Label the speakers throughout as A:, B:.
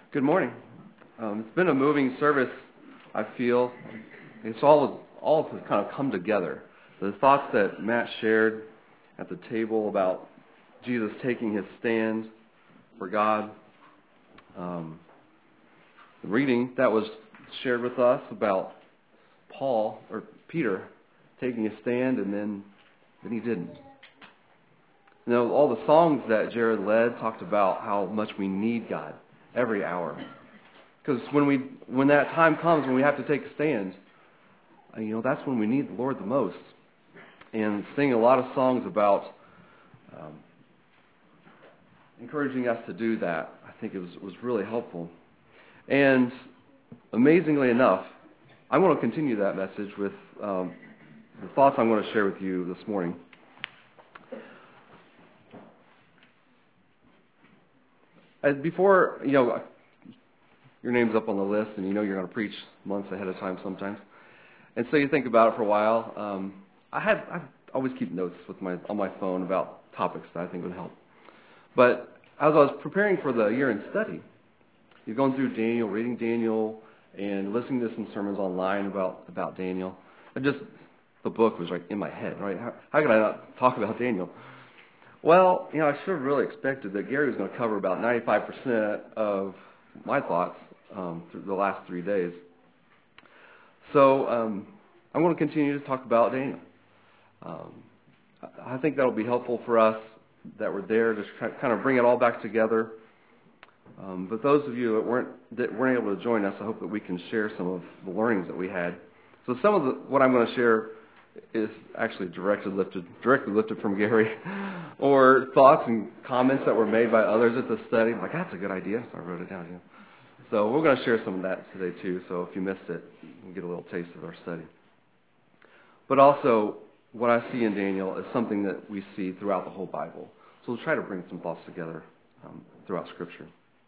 A: Good morning. It's been a moving service, I feel. It's all to kind of come together. The thoughts that Matt shared at the table about Jesus taking his stand for God. The reading that was shared with us about Peter taking a stand and then he didn't. You know, all the songs that Jared led talked about how much we need God every hour. Because when that time comes when we have to take a stand, that's when we need the Lord the most. And singing a lot of songs about encouraging us to do that, I think it was really helpful. And amazingly enough, I want to continue that message with the thoughts I'm going to share with you this morning. And before, your name's up on the list, and you're going to preach months ahead of time sometimes. And so you think about it for a while. I always keep notes on my phone about topics that I think would help. But as I was preparing for the year-end study, you're going through Daniel, reading Daniel, and listening to some sermons online about Daniel. The book was in my head, right? How could I not talk about Daniel? Well, I should have really expected that Gary was going to cover about 95% of my thoughts through the last 3 days. So I'm going to continue to talk about Daniel. I think that will be helpful for us that were there to kind of bring it all back together. But those of you that weren't able to join us, I hope that we can share some of the learnings that we had. So some of what I'm going to share is actually directly lifted from Gary, or thoughts and comments that were made by others at the study. I'm like, that's a good idea, so I wrote it down. So we're going to share some of that today too. So if you missed it, you'll get a little taste of our study. But also, what I see in Daniel is something that we see throughout the whole Bible. So we'll try to bring some thoughts together throughout Scripture.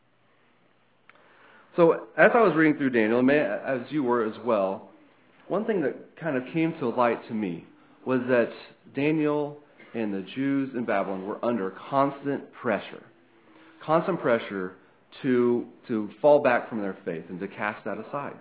A: So as I was reading through Daniel, as you were as well, one thing that kind of came to light to me was that Daniel and the Jews in Babylon were under constant pressure to fall back from their faith and to cast that aside.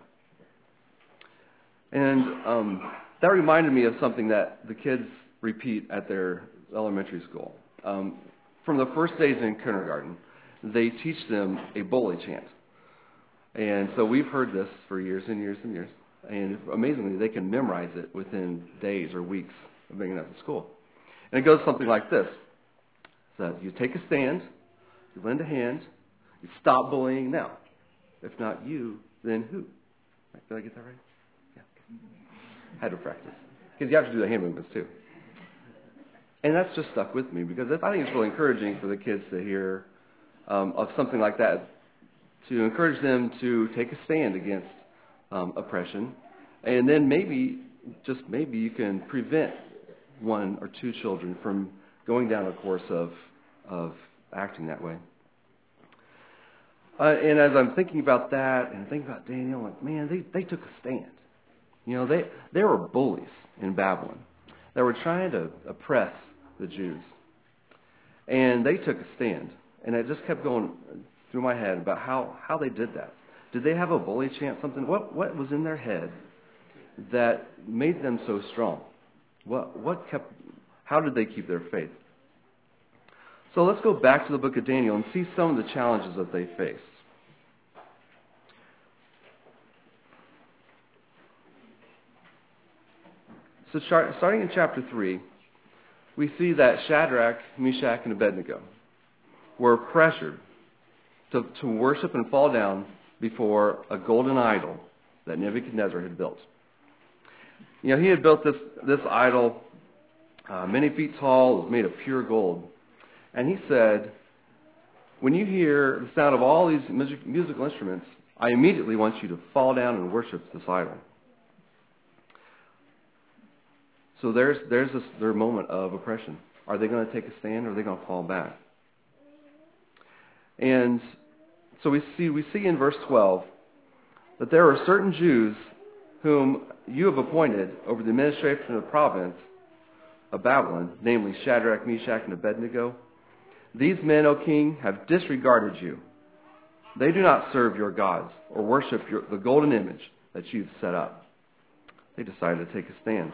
A: And that reminded me of something that the kids repeat at their elementary school. From the first days in kindergarten, they teach them a bully chant. And so we've heard this for years and years and years. And amazingly, they can memorize it within days or weeks of being at the school. And it goes something like this. So you take a stand, you lend a hand, you stop bullying now. If not you, then who? Did I get that right? Yeah. Had to practice. Because you have to do the hand movements too. And that's just stuck with me because I think it's really encouraging for the kids to hear of something like that, to encourage them to take a stand against oppression, and then maybe you can prevent one or two children from going down a course of acting that way. And as I'm thinking about that and thinking about Daniel, I'm like, man, they took a stand. They were bullies in Babylon that were trying to oppress the Jews, and they took a stand. And it just kept going through my head about how they did that. Did they have a bully chant? Something? What was in their head that made them so strong? How did they keep their faith? So let's go back to the book of Daniel and see some of the challenges that they faced. So starting in chapter 3, we see that Shadrach, Meshach, and Abednego were pressured to worship and fall down before a golden idol that Nebuchadnezzar had built. He had built this idol many feet tall. It was made of pure gold. And he said, when you hear the sound of all these musical instruments, I immediately want you to fall down and worship this idol. So there's their moment of oppression. Are they going to take a stand or are they going to fall back? And so we see in verse 12 that there are certain Jews whom you have appointed over the administration of the province of Babylon, namely Shadrach, Meshach, and Abednego. These men, O king, have disregarded you They do not serve your gods or worship the golden image that you've set up. They decided to take a stand.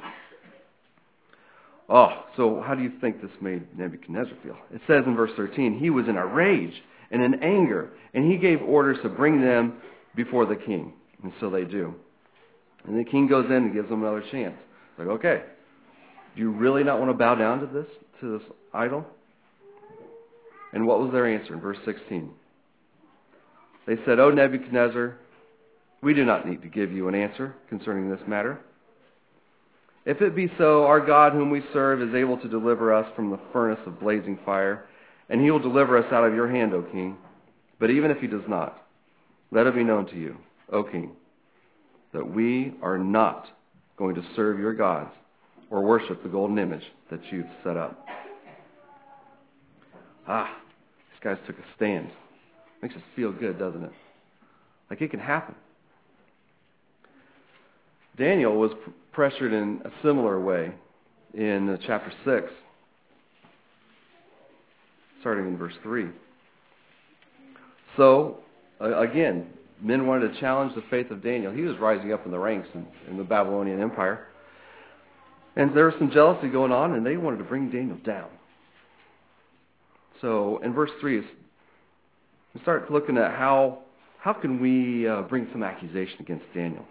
A: Oh, so how do you think this made Nebuchadnezzar feel? It says in verse 13, he was in a rage and in anger, and he gave orders to bring them before the king. And so they do. And the king goes in and gives them another chance. Like, okay, do you really not want to bow down to this idol? And what was their answer in verse 16? They said, "O Nebuchadnezzar, we do not need to give you an answer concerning this matter. If it be so, our God whom we serve is able to deliver us from the furnace of blazing fire, and he will deliver us out of your hand, O king. But even if he does not, let it be known to you, O king, that we are not going to serve your gods or worship the golden image that you've set up." These guys took a stand. Makes us feel good, doesn't it? Like it can happen. Daniel was pressured in a similar way in chapter 6, starting in verse 3. So, again, men wanted to challenge the faith of Daniel. He was rising up in the ranks in the Babylonian Empire. And there was some jealousy going on, and they wanted to bring Daniel down. So, in verse 3, we start looking at how can we bring some accusation against Daniel.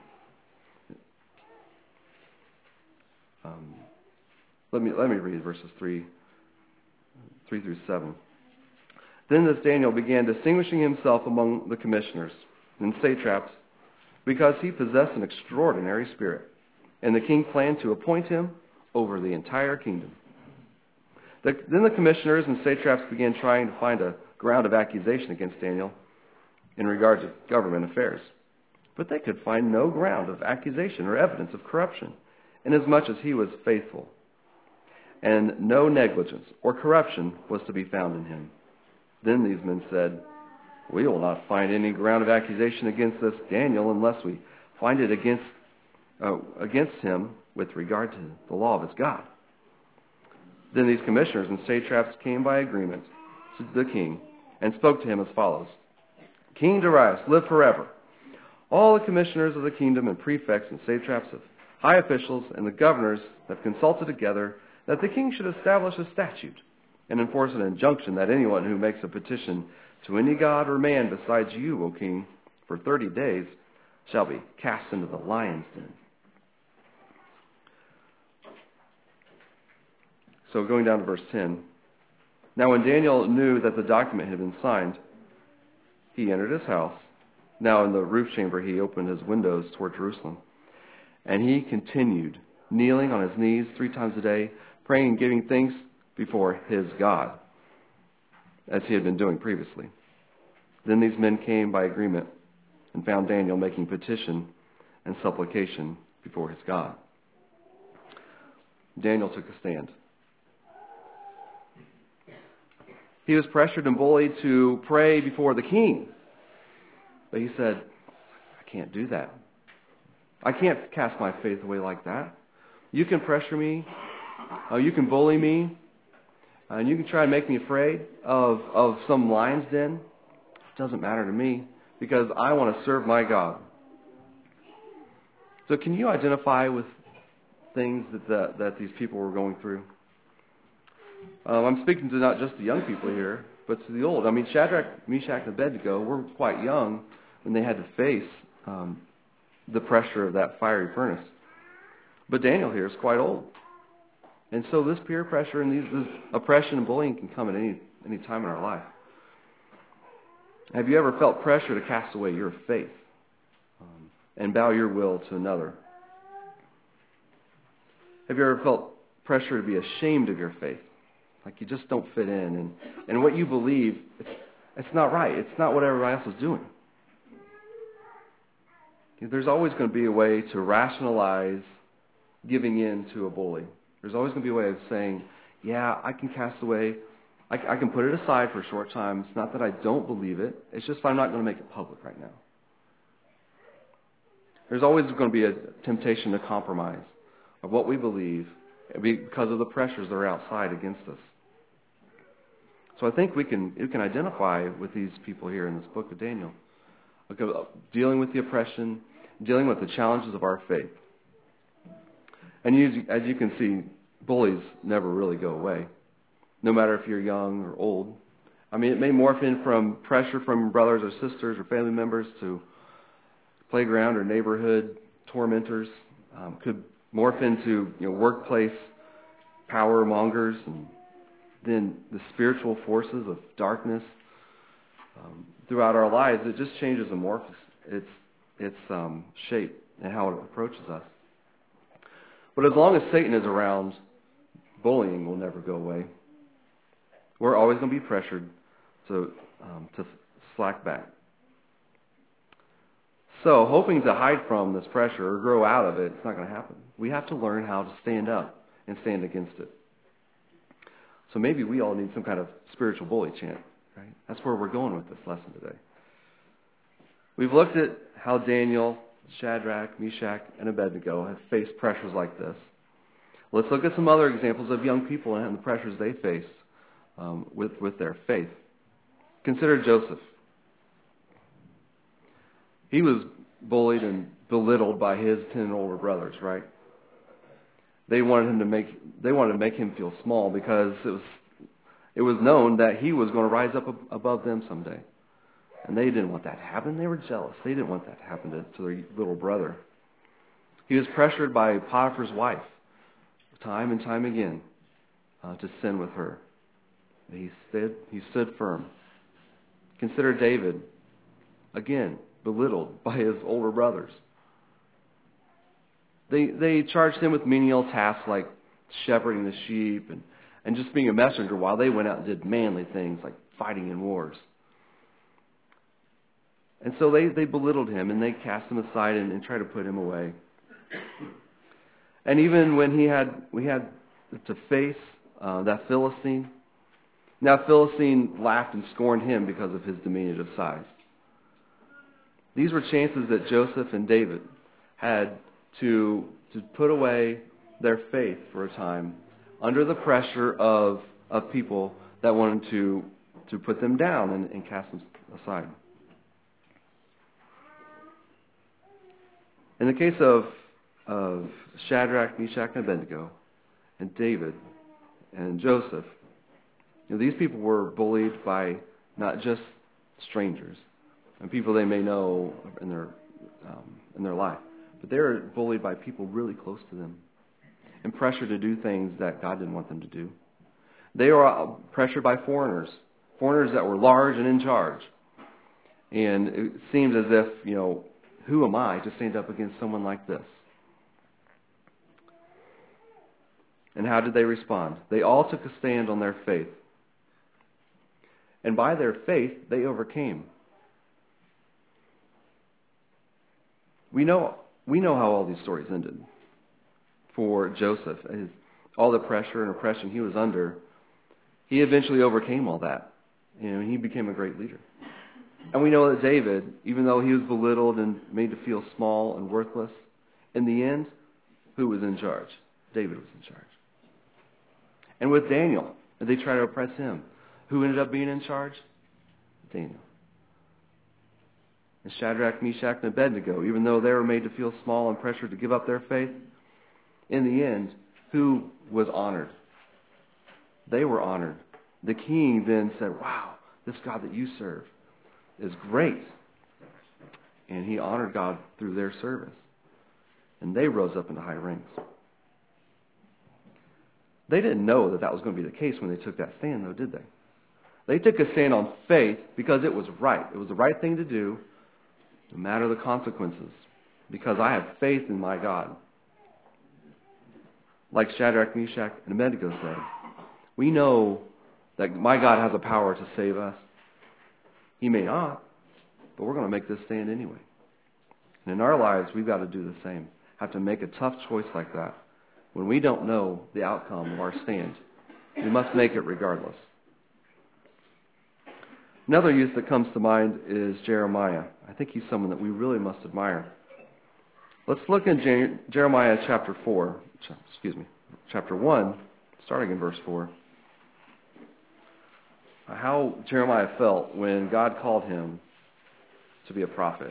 A: Let me read verses 3 through 7. Then this Daniel began distinguishing himself among the commissioners and satraps because he possessed an extraordinary spirit. And the king planned to appoint him over the entire kingdom. Then the commissioners and satraps began trying to find a ground of accusation against Daniel in regard to government affairs. But they could find no ground of accusation or evidence of corruption, inasmuch as he was faithful. And no negligence or corruption was to be found in him. Then these men said, "We will not find any ground of accusation against this Daniel unless we find it against him with regard to the law of his God." Then these commissioners and satraps came by agreement to the king and spoke to him as follows: "King Darius, live forever. All the commissioners of the kingdom and prefects and satraps of high officials and the governors have consulted together that the king should establish a statute and enforce an injunction that anyone who makes a petition to any god or man besides you, O king, for 30 days shall be cast into the lion's den." So going down to verse 10. Now when Daniel knew that the document had been signed, he entered his house. Now in the roof chamber he opened his windows toward Jerusalem. And he continued kneeling on his knees 3 times a day, praying and giving thanks before his God, as he had been doing previously. Then these men came by agreement and found Daniel making petition and supplication before his God. Daniel took a stand. He was pressured and bullied to pray before the king. But he said, "I can't do that. I can't cast my faith away like that. You can pressure me. You can bully me. And you can try and make me afraid of some lion's den. It doesn't matter to me because I want to serve my God." So can you identify with things that these people were going through? I'm speaking to not just the young people here, but to the old. I mean, Shadrach, Meshach, and Abednego were quite young when they had to face the pressure of that fiery furnace. But Daniel here is quite old. And so this peer pressure and this oppression and bullying can come at any time in our life. Have you ever felt pressure to cast away your faith and bow your will to another? Have you ever felt pressure to be ashamed of your faith? Like you just don't fit in, and what you believe, it's not right. It's not what everybody else is doing. There's always going to be a way to rationalize giving in to a bully. There's always going to be a way of saying, "Yeah, I can cast away. I can put it aside for a short time. It's not that I don't believe it. It's just I'm not going to make it public right now." There's always going to be a temptation to compromise of what we believe because of the pressures that are outside against us. So I think we can identify with these people here in this book of Daniel, dealing with the oppression, dealing with the challenges of our faith. And as you can see, bullies never really go away, no matter if you're young or old. I mean, it may morph in from pressure from brothers or sisters or family members to playground or neighborhood tormentors. Could morph into workplace power mongers, and then the spiritual forces of darkness throughout our lives. It just changes and morphs its shape and how it approaches us. But as long as Satan is around, bullying will never go away. We're always going to be pressured to slack back. So, hoping to hide from this pressure or grow out of it, it's not going to happen. We have to learn how to stand up and stand against it. So maybe we all need some kind of spiritual bully chant, right? That's where we're going with this lesson today. We've looked at how Daniel, Shadrach, Meshach, and Abednego have faced pressures like this. Let's look at some other examples of young people and the pressures they faced with their faith. Consider Joseph. He was bullied and belittled by his 10 older brothers, right? They wanted to make him feel small because it was known that he was going to rise up above them someday. And they didn't want that to happen. They were jealous. They didn't want that to happen to their little brother. He was pressured by Potiphar's wife time and time again to sin with her. He stood firm. Consider David, again, belittled by his older brothers. They charged him with menial tasks like shepherding the sheep and just being a messenger while they went out and did manly things like fighting in wars. And so they belittled him and they cast him aside and tried to put him away. And even when we had to face that Philistine, now Philistine laughed and scorned him because of his diminutive size. These were chances that Joseph and David had to put away their faith for a time under the pressure of people that wanted to put them down and cast them aside. In the case of Shadrach, Meshach, and Abednego, and David and Joseph, these people were bullied by not just strangers and people they may know in their life, but they were bullied by people really close to them and pressured to do things that God didn't want them to do. They were pressured by foreigners that were large and in charge. And it seemed as if, who am I to stand up against someone like this? And how did they respond? They all took a stand on their faith. And by their faith, they overcame. We know how all these stories ended. For Joseph, all the pressure and oppression he was under, he eventually overcame all that. And he became a great leader. And we know that David, even though he was belittled and made to feel small and worthless, in the end, who was in charge? David was in charge. And with Daniel, they tried to oppress him. Who ended up being in charge? Daniel. And Shadrach, Meshach, and Abednego, even though they were made to feel small and pressured to give up their faith, in the end, who was honored? They were honored. The king then said, wow, this God that you serve is great. And he honored God through their service. And they rose up into high ranks. They didn't know that was going to be the case when they took that stand, though, did they? They took a stand on faith because it was right. It was the right thing to do, no matter the consequences, because I have faith in my God. Like Shadrach, Meshach, and Abednego said, we know that my God has a power to save us. He may not, but we're going to make this stand anyway. And in our lives, we've got to do the same. Have to make a tough choice like that. When we don't know the outcome of our stand, we must make it regardless. Another youth that comes to mind is Jeremiah. I think he's someone that we really must admire. Let's look in Jeremiah chapter 1, starting in verse 4. how Jeremiah felt when God called him to be a prophet.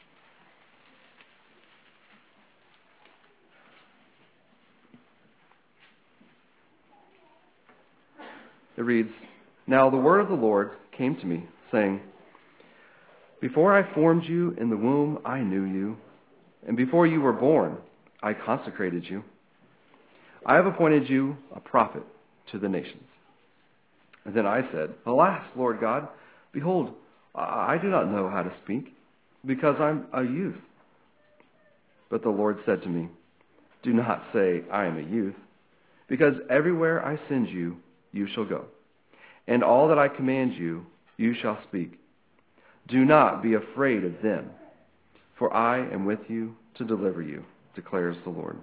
A: It reads, "Now the word of the Lord came to me, saying, Before I formed you in the womb, I knew you, and before you were born, I consecrated you. I have appointed you a prophet to the nations." And then I said, "Alas, Lord God, behold, I do not know how to speak, because I'm a youth." But the Lord said to me, "Do not say, I am a youth, because everywhere I send you, you shall go, and all that I command you, you shall speak. Do not be afraid of them, for I am with you to deliver you, declares the Lord."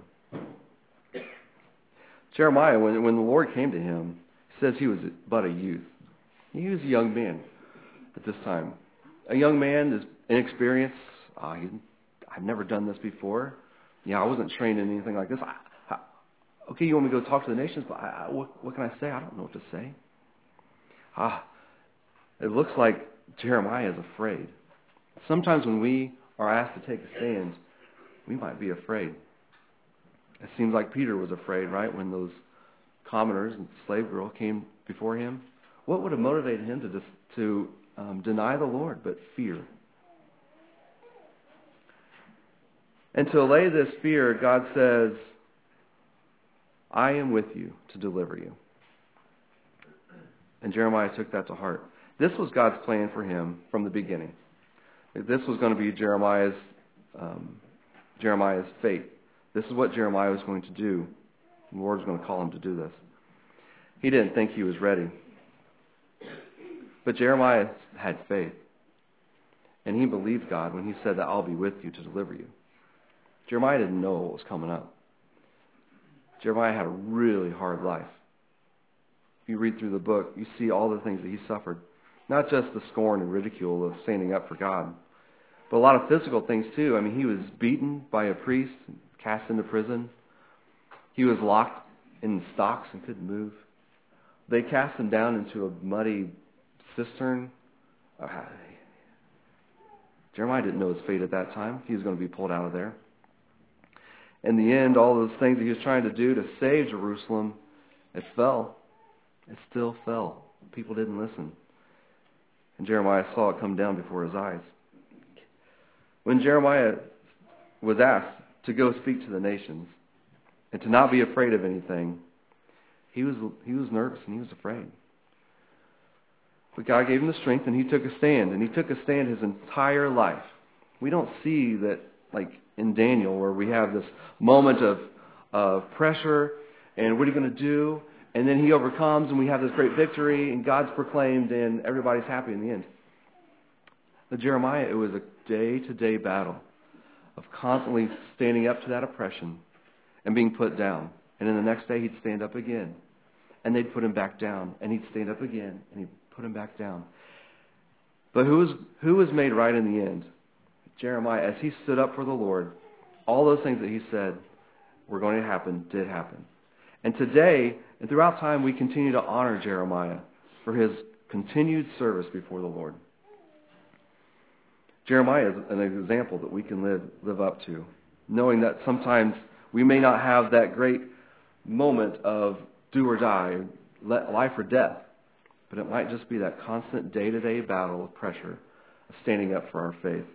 A: Jeremiah, when the Lord came to him, says he was but a youth. He was a young man at this time. A young man is inexperienced. I've never done this before. I wasn't trained in anything like this. Okay, you want me to go talk to the nations, but what can I say? I don't know what to say. It looks like Jeremiah is afraid. Sometimes when we are asked to take a stand, we might be afraid. It seems like Peter was afraid, right, when those commoners and the slave girl came before him. What would have motivated him to deny the Lord but fear? And to allay this fear, God says, "I am with you to deliver you." And Jeremiah took that to heart. This was God's plan for him from the beginning. This was going to be Jeremiah's fate. This is what Jeremiah was going to do. The Lord was going to call him to do this. He didn't think he was ready. But Jeremiah had faith. And he believed God when he said that I'll be with you to deliver you. Jeremiah didn't know what was coming up. Jeremiah had a really hard life. If you read through the book, you see all the things that he suffered. Not just the scorn and ridicule of standing up for God, but a lot of physical things too. I mean, he was beaten by a priest, cast into prison. He was locked in stocks and couldn't move. They cast him down into a muddy cistern. Jeremiah didn't know his fate at that time. He was going to be pulled out of there. In the end, all those things that he was trying to do to save Jerusalem, it fell. It still fell. People didn't listen. And Jeremiah saw it come down before his eyes. When Jeremiah was asked to go speak to the nations and to not be afraid of anything, he was nervous and he was afraid. But God gave him the strength and he took a stand. And he took a stand his entire life. We don't see that like in Daniel where we have this moment of pressure and what are you going to do? And then he overcomes and we have this great victory and God's proclaimed and everybody's happy in the end. But Jeremiah, it was a day-to-day battle of constantly standing up to that oppression and being put down. And then the next day he'd stand up again. And they'd put him back down. And he'd stand up again. And he'd put him back down. But who was made right in the end? Jeremiah, as he stood up for the Lord, all those things that he said were going to happen, did happen. And today, and throughout time, we continue to honor Jeremiah for his continued service before the Lord. Jeremiah is an example that we can live up to, knowing that sometimes we may not have that great moment of do or die, life or death, but it might just be that constant day-to-day battle of pressure of standing up for our faith.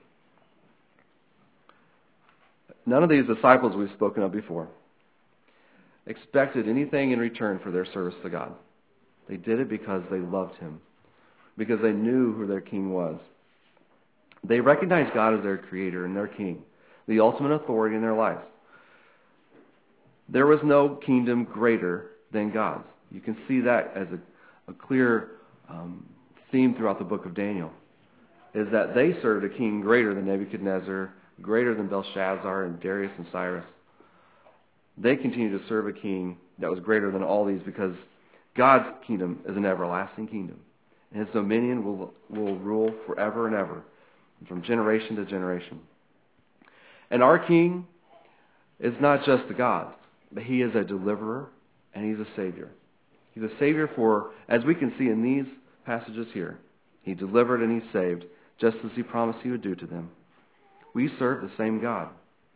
A: None of these disciples we've spoken of before expected anything in return for their service to God. They did it because they loved him, because they knew who their king was. They recognized God as their creator and their king, the ultimate authority in their lives. There was no kingdom greater than God's. You can see that as a clear theme throughout the book of Daniel, is that they served a king greater than Nebuchadnezzar, greater than Belshazzar and Darius and Cyrus. They continued to serve a king that was greater than all these because God's kingdom is an everlasting kingdom. And his dominion will rule forever and ever, from generation to generation. And our king is not just a God, but he is a deliverer and he's a savior. He's a savior for, as we can see in these passages here. He delivered and he saved, just as he promised he would do to them. We serve the same God.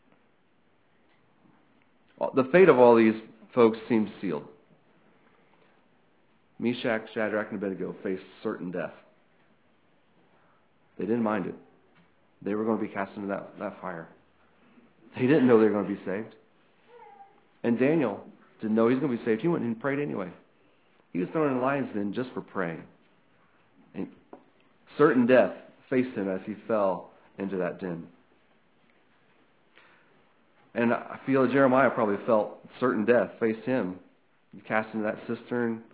A: The fate of all these folks seems sealed. Meshach, Shadrach, and Abednego faced certain death. They didn't mind it. They were going to be cast into that fire. They didn't know they were going to be saved. And Daniel didn't know he was going to be saved. He went and prayed anyway. He was thrown in the lion's den just for praying. And certain death faced him as he fell into that den. And I feel that Jeremiah probably felt certain death faced him. He cast into that cistern.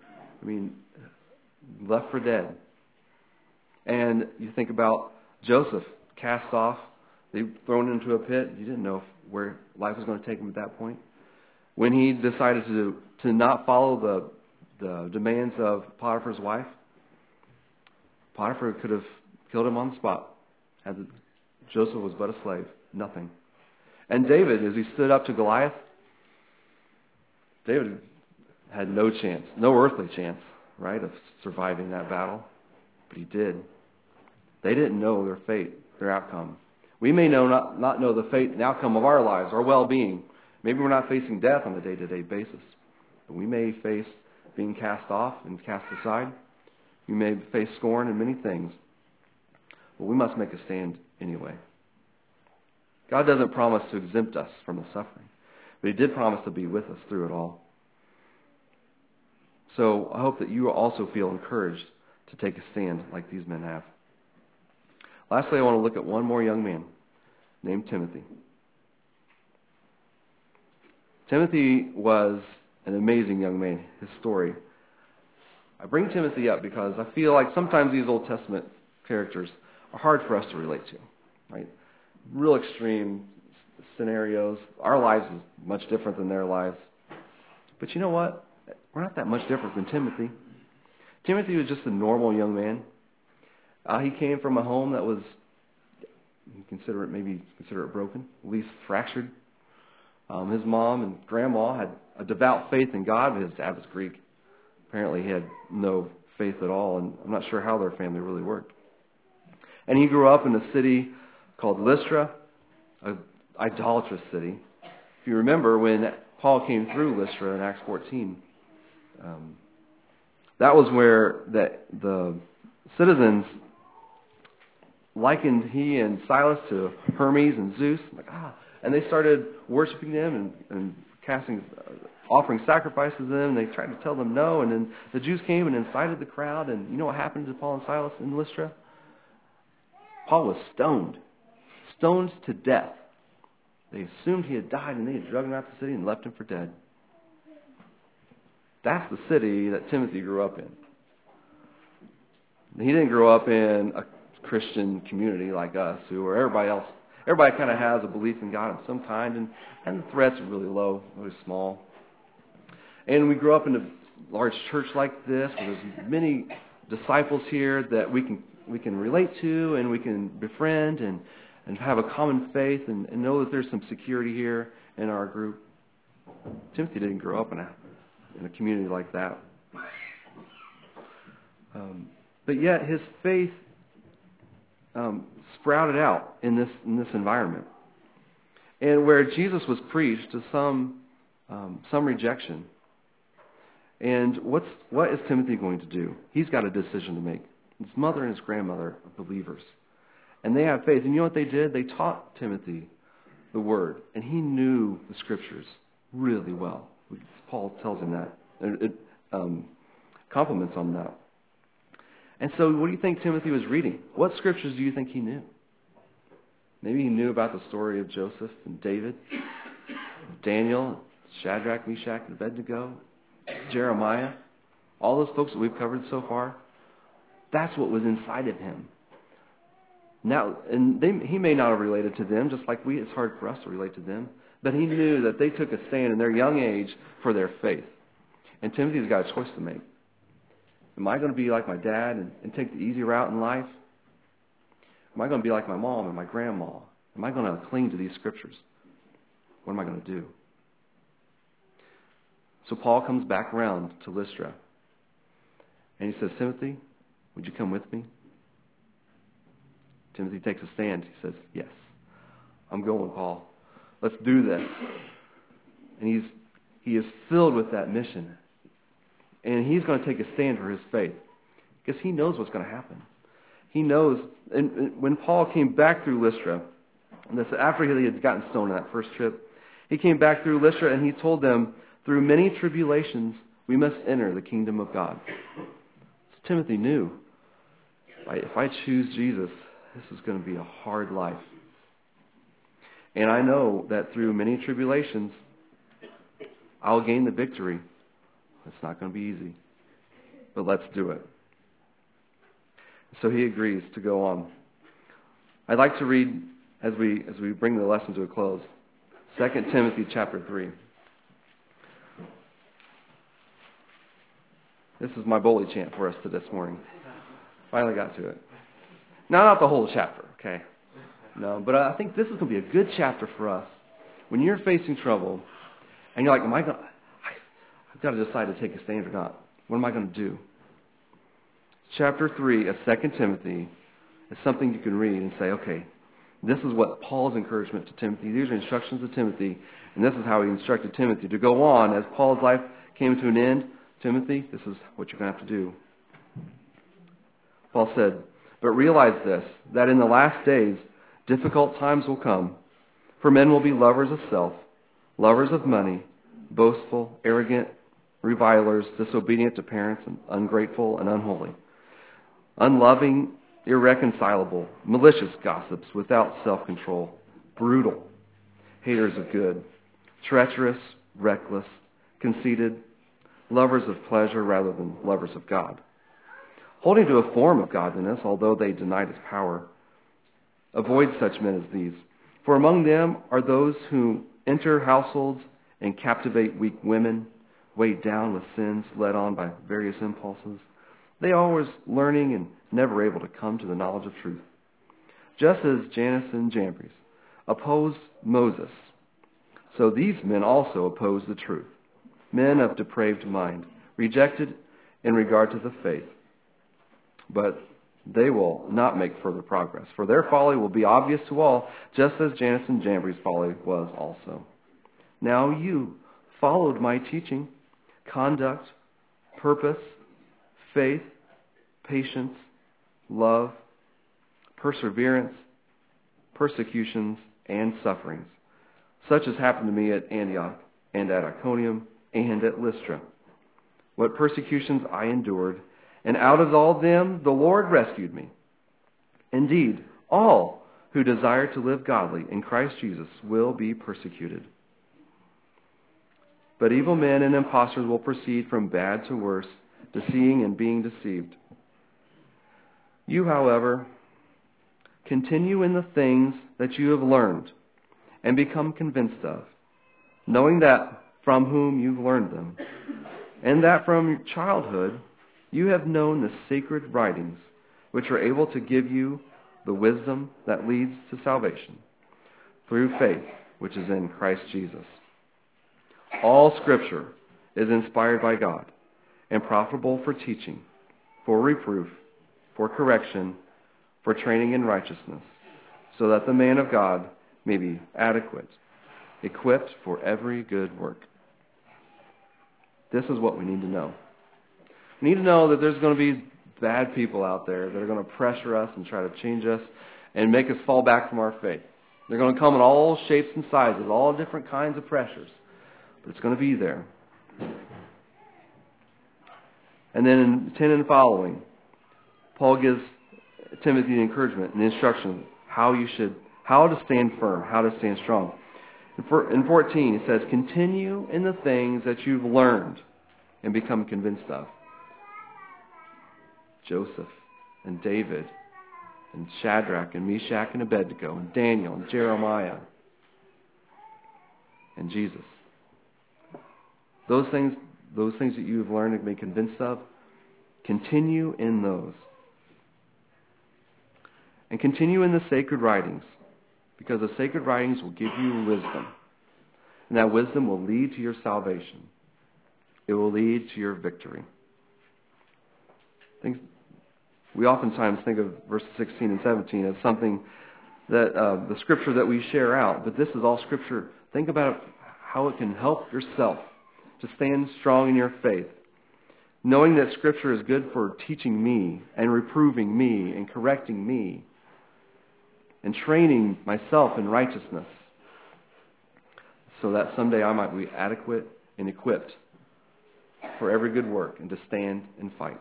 A: Left for dead. And you think about Joseph, cast off. They were thrown into a pit. You didn't know where life was going to take him at that point. When he decided to not follow the demands of Potiphar's wife, Potiphar could have killed him on the spot. Joseph was but a slave. Nothing. And David, as he stood up to Goliath, David had no chance, no earthly chance, right, of surviving that battle. But he did. They didn't know their fate, their outcome. We may not know the fate and outcome of our lives, our well-being. Maybe we're not facing death on a day-to-day basis. But we may face being cast off and cast aside. We may face scorn and many things. But we must make a stand anyway. God doesn't promise to exempt us from the suffering, but He did promise to be with us through it all. So I hope that you also feel encouraged to take a stand like these men have. Lastly, I want to look at one more young man named Timothy. Timothy was an amazing young man, his story. I bring Timothy up because I feel like sometimes these Old Testament characters are hard for us to relate to, right? Real extreme scenarios. Our lives is much different than their lives. But you know what? We're not that much different than Timothy. Timothy was just a normal young man. He came from a home that was, consider it broken, at least fractured. His mom and grandma had a devout faith in God, but his dad was Greek. Apparently he had no faith at all, and I'm not sure how their family really worked. And he grew up in a city called Lystra, an idolatrous city. If you remember when Paul came through Lystra in Acts 14, that was where the citizens likened he and Silas to Hermes and Zeus, and they started worshiping them and offering sacrifices to them. They tried to tell them no, and then the Jews came and incited the crowd. And you know what happened to Paul and Silas in Lystra? Paul was stoned to death. They assumed he had died, and they had dragged him out of the city and left him for dead. That's the city that Timothy grew up in. He didn't grow up in a Christian community like us, everybody kind of has a belief in God of some kind, and the threats are really low, really small. And we grew up in a large church like this, where there's many disciples here that we can relate to, and we can befriend, and have a common faith, and know that there's some security here in our group. Timothy didn't grow up in a community like that. But yet his faith sprouted out in this environment. And where Jesus was preached to some rejection. And what is Timothy going to do? He's got a decision to make. His mother and his grandmother are believers. And they have faith. And you know what they did? They taught Timothy the Word. And he knew the Scriptures really well. Paul tells him that. It compliments on that. And so what do you think Timothy was reading? What Scriptures do you think he knew? Maybe he knew about the story of Joseph and David, Daniel, Shadrach, Meshach, and Abednego, Jeremiah, all those folks that we've covered so far. That's what was inside of him. Now, he may not have related to them, just like it's hard for us to relate to them, but he knew that they took a stand in their young age for their faith. And Timothy's got a choice to make. Am I going to be like my dad and take the easy route in life? Am I going to be like my mom and my grandma? Am I going to cling to these Scriptures? What am I going to do? So Paul comes back around to Lystra. And he says, Timothy, Would you come with me? Timothy takes a stand. He says, yes, I'm going, Paul. Let's do this. And he is filled with that mission. And he's going to take a stand for his faith because he knows what's going to happen. He knows, and when Paul came back through Lystra, and this after he had gotten stoned on that first trip, he came back through Lystra and he told them, through many tribulations, we must enter the kingdom of God. So Timothy knew, if I choose Jesus, this is going to be a hard life. And I know that through many tribulations, I'll gain the victory. It's not going to be easy, but let's do it. So he agrees to go on. I'd like to read, as we bring the lesson to a close, 2 Timothy chapter 3. This is my bully chant for us this morning. Finally got to it. Not the whole chapter, okay? No, but I think this is going to be a good chapter for us. When you're facing trouble, and you're like, I've got to decide to take a stand or not. What am I going to do? Chapter 3 of 2 Timothy is something you can read and say, okay, this is what Paul's encouragement to Timothy. These are instructions to Timothy, and this is how he instructed Timothy to go on. As Paul's life came to an end, Timothy, this is what you're going to have to do. Paul said, but realize this, that in the last days, difficult times will come, for men will be lovers of self, lovers of money, boastful, arrogant, revilers, disobedient to parents, and ungrateful and unholy, unloving, irreconcilable, malicious gossips, without self-control, brutal, haters of good, treacherous, reckless, conceited, lovers of pleasure rather than lovers of God, holding to a form of godliness, although they denied its power. Avoid such men as these. For among them are those who enter households and captivate weak women, weighed down with sins, led on by various impulses. They are always learning and never able to come to the knowledge of truth. Just as Jannes and Jambres opposed Moses, so these men also oppose the truth. Men of depraved mind, rejected in regard to the faith. But they will not make further progress, for their folly will be obvious to all, just as Jannes and Jambres' folly was also. Now you followed my teaching, conduct, purpose, faith, patience, love, perseverance, persecutions, and sufferings, such as happened to me at Antioch and at Iconium and at Lystra. What persecutions I endured, and out of all them the Lord rescued me. Indeed, all who desire to live godly in Christ Jesus will be persecuted. But evil men and impostors will proceed from bad to worse, deceiving and being deceived. You, however, continue in the things that you have learned and become convinced of, knowing that from whom you've learned them, and that from childhood you have known the sacred writings, which are able to give you the wisdom that leads to salvation, through faith which is in Christ Jesus. All Scripture is inspired by God and profitable for teaching, for reproof, for correction, for training in righteousness, so that the man of God may be adequate, equipped for every good work. This is what we need to know. We need to know that there's going to be bad people out there that are going to pressure us and try to change us and make us fall back from our faith. They're going to come in all shapes and sizes, all different kinds of pressures. But it's going to be there. And then in 10 and following, Paul gives Timothy the encouragement and instruction how to stand firm, how to stand strong. In 14, he says, continue in the things that you've learned and become convinced of. Joseph and David and Shadrach and Meshach and Abednego and Daniel and Jeremiah and Jesus. Those things that you've learned and been convinced of, continue in those. And continue in the sacred writings, because the sacred writings will give you wisdom. And that wisdom will lead to your salvation. It will lead to your victory. We oftentimes think of verses 16 and 17 as something that the scripture that we share out, but this is all scripture. Think about how it can help yourself to stand strong in your faith, knowing that scripture is good for teaching me and reproving me and correcting me and training myself in righteousness, so that someday I might be adequate and equipped for every good work and to stand and fight.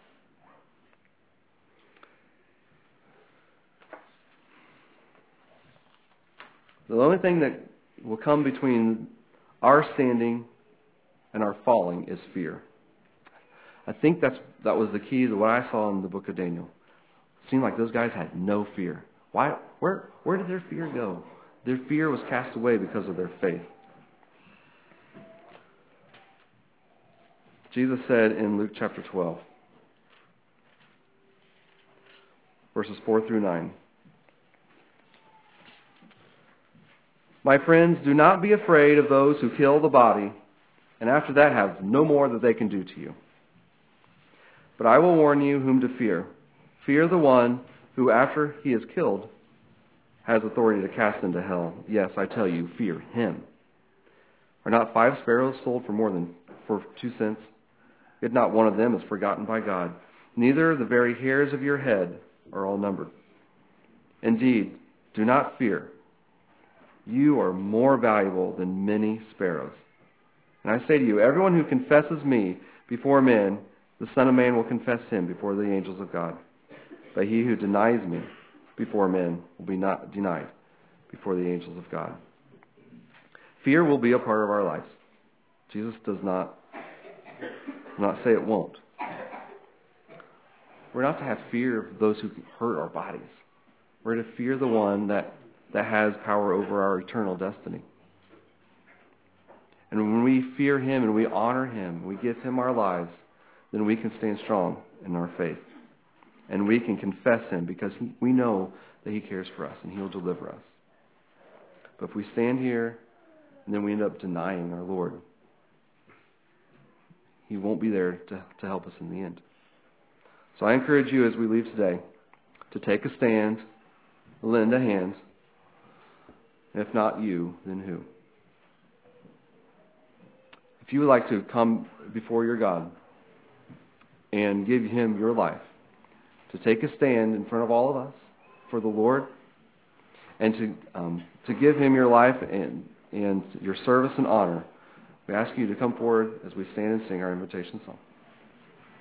A: The only thing that will come between our standing and our falling is fear. I think that was the key to what I saw in the book of Daniel. It seemed like those guys had no fear. Why? Where did their fear go? Their fear was cast away because of their faith. Jesus said in Luke chapter 12, verses 4 through 9, "My friends, do not be afraid of those who kill the body, and after that have no more that they can do to you. But I will warn you whom to fear. Fear the one who, after he is killed, has authority to cast into hell. Yes, I tell you, fear him. Are not 5 sparrows sold for 2 cents? Yet not one of them is forgotten by God. Neither the very hairs of your head are all numbered. Indeed, do not fear. You are more valuable than many sparrows. And I say to you, everyone who confesses me before men, the Son of Man will confess him before the angels of God. But he who denies me before men will be not denied before the angels of God." Fear will be a part of our lives. Jesus does not say it won't. We're not to have fear of those who hurt our bodies. We're to fear the one that has power over our eternal destiny. And when we fear him and we honor him, we give him our lives, then we can stand strong in our faith. And we can confess him because we know that he cares for us and he'll deliver us. But if we stand here and then we end up denying our Lord, he won't be there to help us in the end. So I encourage you as we leave today to take a stand, lend a hand. If not you, then who? If you would like to come before your God and give him your life, to take a stand in front of all of us for the Lord, and to give him your life and your service and honor, we ask you to come forward as we stand and sing our invitation song.